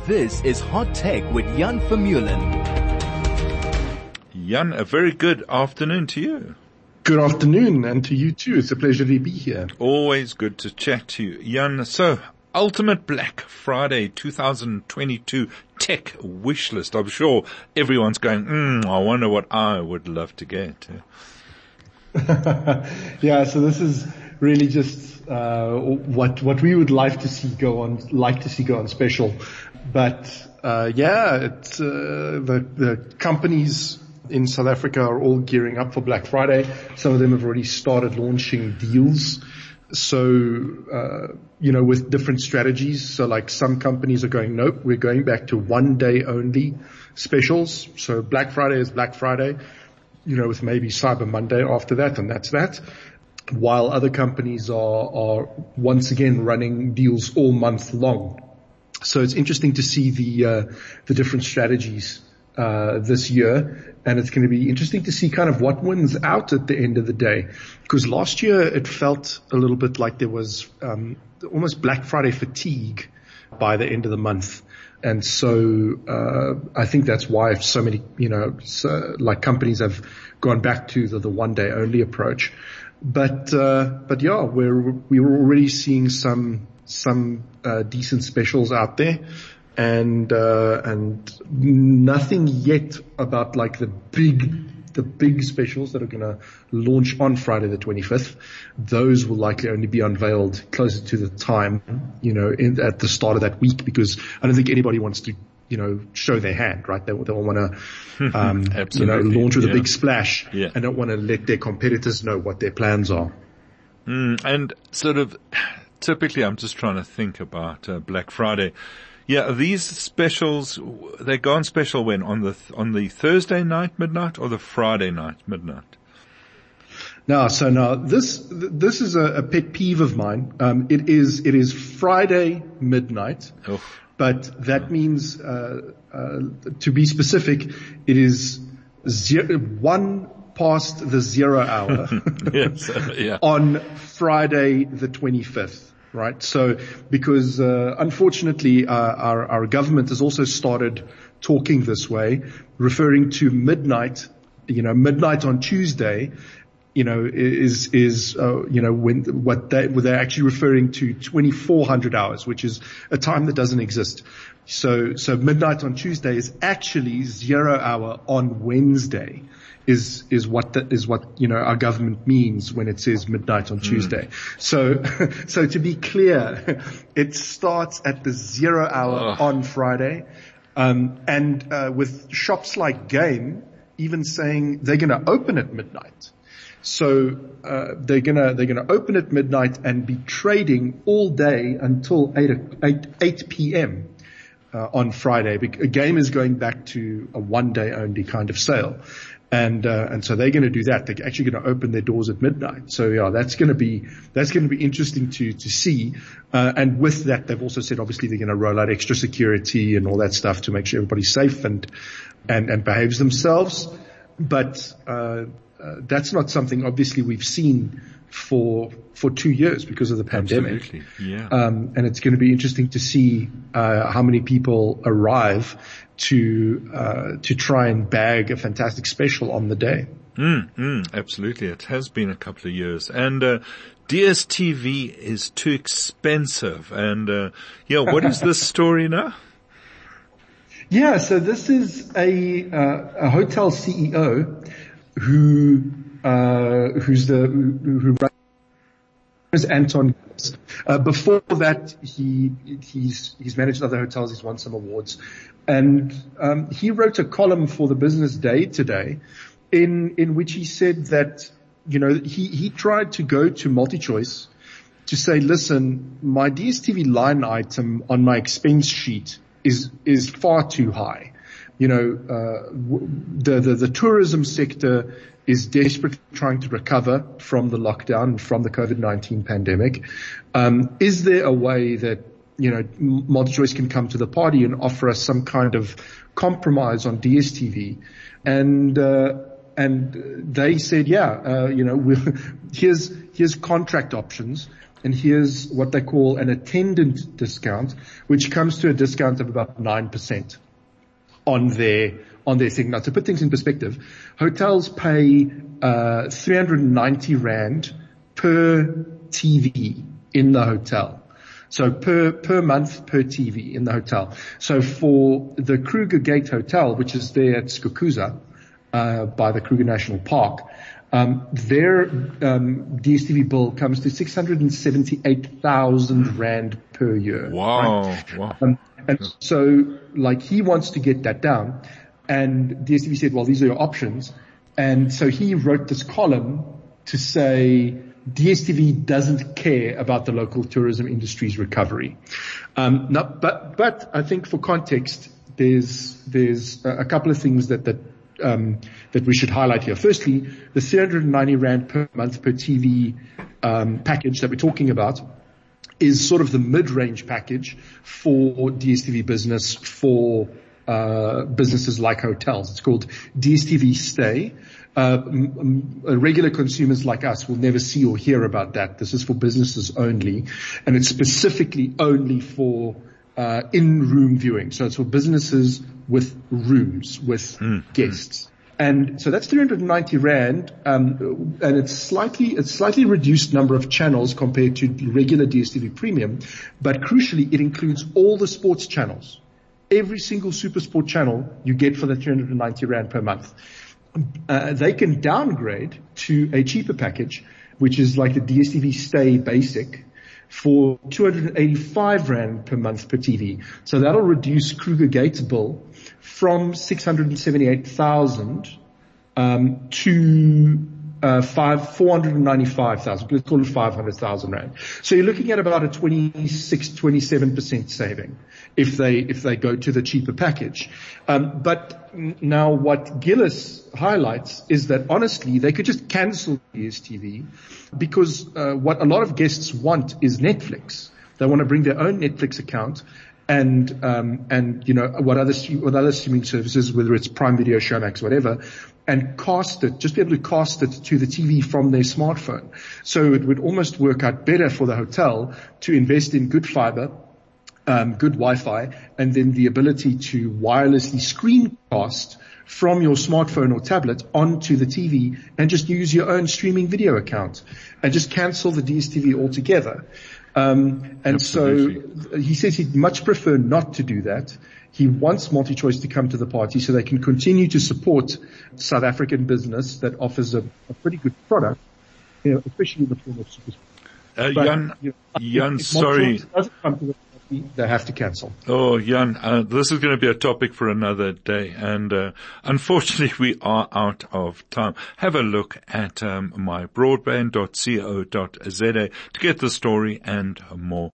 This is Hot Tech with Jan Vermeulen. Jan, a very good afternoon to you. Good afternoon, and to you too. It's a pleasure to be here. Always good to chat to you. Jan, so Ultimate Black Friday 2022 tech wish list. I'm sure everyone's going, I wonder what I would love to get. Yeah, so this is really just what we would like to see go on special. But it's the companies in South Africa are all gearing up for Black Friday. Some of them have already started launching deals. So, with different strategies. So like some companies are going, nope, we're going back to 1 day only specials. So Black Friday is Black Friday, with maybe Cyber Monday after that, and that's that. While other companies are once again running deals all month long. So it's interesting to see the different strategies this year, and it's going to be interesting to see kind of what wins out at the end of the day. Because last year it felt a little bit like there was almost Black Friday fatigue by the end of the month. And so I think that's why so many, companies have gone back to the 1 day only approach. But yeah, we were already seeing some decent specials out there, and nothing yet about like the big specials that are going to launch on Friday the 25th. Those will likely only be unveiled closer to the time, at the start of that week, because I don't think anybody wants to, show their hand, right? They want to, launch with a big splash, and don't want to let their competitors know what their plans are. And sort of, typically I'm just trying to think about Black Friday. Yeah, these specials, they go on special when? On the Thursday night midnight or the Friday night midnight? Now this is a pet peeve of mine. It is Friday midnight, but that means, to be specific, it is 1 past the 0 hour on Friday the 25th. Right. So because, unfortunately, our government has also started talking this way, referring to midnight, midnight on Tuesday, when they're actually referring to 2400 hours, which is a time that doesn't exist. So midnight on Tuesday is actually 0 hour on Wednesday. Is what our government means when it says midnight on Tuesday. So to be clear, it starts at the 0 hour on Friday, and with shops like Game even saying they're going to open at midnight. So they're gonna open at midnight and be trading all day until 8 p.m. On Friday. A Game is going back to a 1 day only kind of sale. And so they're going to do that. They're actually going to open their doors at midnight. So yeah, that's going to be interesting to see. And with that, they've also said obviously they're going to roll out extra security and all that stuff to make sure everybody's safe and behaves themselves. But, that's not something obviously we've seen for 2 years because of the pandemic. Absolutely. Yeah. And it's going to be interesting to see, how many people arrive to try and bag a fantastic special on the day. Absolutely. It has been a couple of years. And, DSTV is too expensive. And, what is this story now? Yeah. So this is a hotel CEO who runs Anton. Before that, he's managed other hotels. He's won some awards, and he wrote a column for the Business Day today, in which he said that he tried to go to MultiChoice to say, listen, my DSTV line item on my expense sheet is far too high. The tourism sector is desperately trying to recover from the lockdown, from the COVID-19 pandemic. Is there a way that, MultiChoice can come to the party and offer us some kind of compromise on DSTV? And they said, here's contract options. and here's what they call an attendant discount, which comes to a discount of about 9% on their thing. Now, to put things in perspective, hotels pay 390 Rand per TV in the hotel. So per month per TV in the hotel. So for the Kruger Gate Hotel, which is there at Skukuza, by the Kruger National Park, their DStv bill comes to 678,000 Rand per year. Wow. Right? Wow. And so, like, he wants to get that down. And DStv said, well, these are your options. And so he wrote this column to say DStv doesn't care about the local tourism industry's recovery. But I think for context, there's a couple of things that we should highlight here. Firstly, the 390 Rand per month per TV package that we're talking about is sort of the mid-range package for DStv Business for businesses like hotels. It's called DStv Stay. Regular consumers like us will never see or hear about that. This is for businesses only, and it's specifically only for in-room viewing. So it's for businesses with rooms, with guests. And so that's 390 Rand, and it's slightly reduced number of channels compared to regular DStv Premium, but crucially it includes all the sports channels. Every single SuperSport channel you get for the 390 Rand per month. They can downgrade to a cheaper package, which is like the DStv Stay Basic, for 285 Rand per month per TV. So that'll reduce Kruger Gate's bill from 678,000 to 495,000. Let's call it 500,000 Rand. So you're looking at about a 27% saving if they go to the cheaper package. But now what Gillis highlights is that honestly they could just cancel DStv, because what a lot of guests want is Netflix. They want to bring their own Netflix account and you know what other streaming services, whether it's Prime Video, Showmax, whatever, and just be able to cast it to the TV from their smartphone. So it would almost work out better for the hotel to invest in good fiber, good Wi-Fi, and then the ability to wirelessly screencast from your smartphone or tablet onto the TV and just use your own streaming video account and just cancel the DStv altogether. Absolutely. So he says he'd much prefer not to do that. He wants MultiChoice to come to the party so they can continue to support South African business that offers a pretty good product, you know, especially in the form of SuperSport. Jan, sorry. Doesn't come to the party, they have to cancel. Oh, Jan, this is going to be a topic for another day, and unfortunately we are out of time. Have a look at mybroadband.co.za to get the story and more.